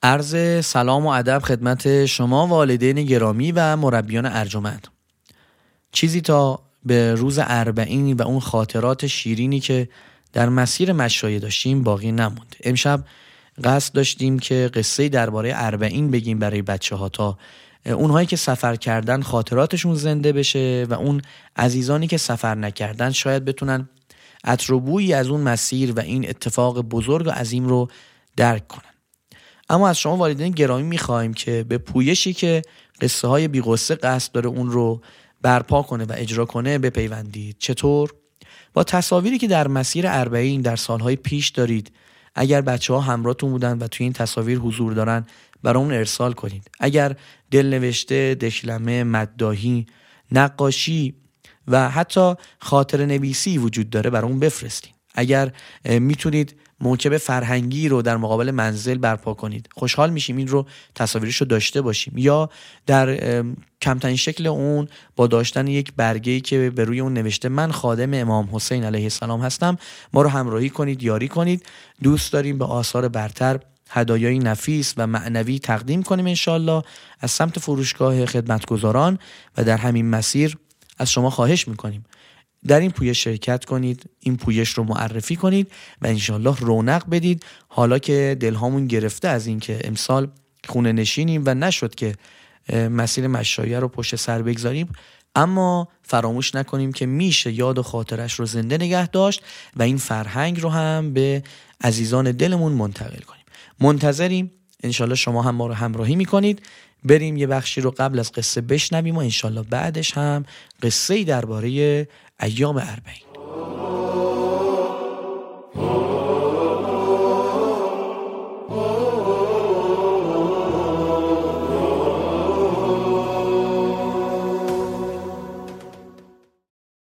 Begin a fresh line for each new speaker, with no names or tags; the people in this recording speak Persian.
عرض سلام و ادب خدمت شما والدین گرامی و مربیان ارجمند. چیزی تا به روز اربعین و اون خاطرات شیرینی که در مسیر مشایه داشتیم باقی نموند. امشب قصد داشتیم که قصه‌ای درباره اربعین بگیم برای بچه‌ها تا اونهایی که سفر کردن خاطراتشون زنده بشه و اون عزیزانی که سفر نکردن شاید بتونن عطر و بویی از اون مسیر و این اتفاق بزرگ و عظیم رو درک کنن. اما از شما والدین گرامی می‌خوایم که به پویشی که قصه های بی قصه قصد داره اون رو برپا کنه و اجرا کنه بپیوندید. چطور؟ با تصاویری که در مسیر اربعین در سالهای پیش دارید، اگر بچه‌ها همراهتون بودن و توی این تصاویر حضور دارن برامون ارسال کنید. اگر دلنوشته، دشلمه، مداحی، نقاشی و حتی خاطره نویسی وجود داره برامون بفرستین. اگر میتونید موکب فرهنگی رو در مقابل منزل برپا کنید، خوشحال میشیم این رو تصاویرش رو داشته باشیم، یا در کمترین شکل اون با داشتن یک برگه‌ای که به روی اون نوشته من خادم امام حسین علیه السلام هستم ما رو همراهی کنید، یاری کنید. دوست داریم به آثار برتر هدایای نفیس و معنوی تقدیم کنیم انشالله از سمت فروشگاه خدمتگزاران و در همین مسیر از شما خواهش میکنیم در این پویش شرکت کنید، این پویش رو معرفی کنید و انشالله رونق بدید. حالا که دلهامون گرفته از این که امسال خونه نشینیم و نشد که مسیر مشایعه رو پشت سر بگذاریم، اما فراموش نکنیم که میشه یاد و خاطرش رو زنده نگه داشت و این فرهنگ رو هم به عزیزان دلمون منتقل کنیم. منتظریم، انشالله شما هم ما رو همراهی میکنید. بریم یه بخشی رو قبل از قصه بشنویم و انشالله بعدش هم قصه‌ای درباره ایام اربعین.